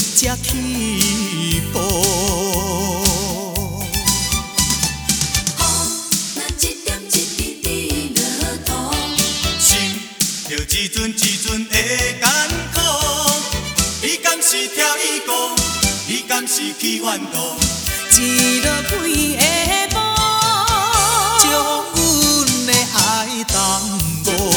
才起步。 咱一点一滴滴落土， 心着一阵一阵的艰苦。你敢是跳伊歌？你敢是去远渡？ 一落几个步， 将阮的爱淡薄。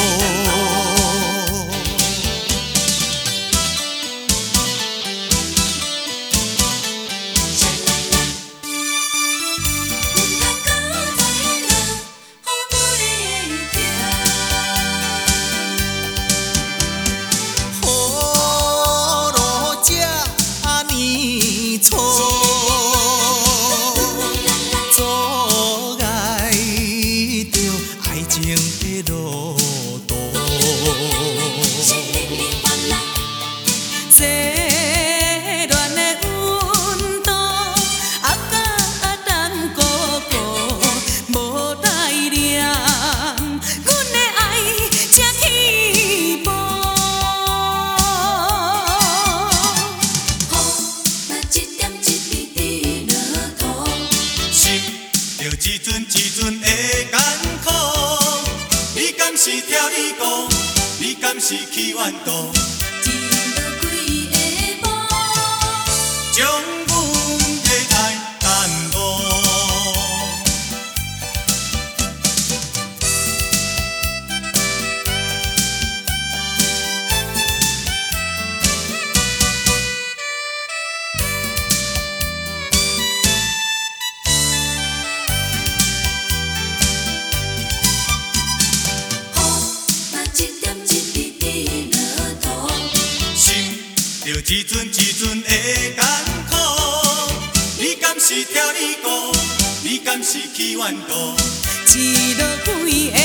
一阵一阵的艰苦，你敢是跳伊歌？你敢是去远渡？ 一落几个步， 将阮的爱淡薄。着一阵一阵的艰苦，你敢是跳伊歌？你敢是去远渡？ 一落几个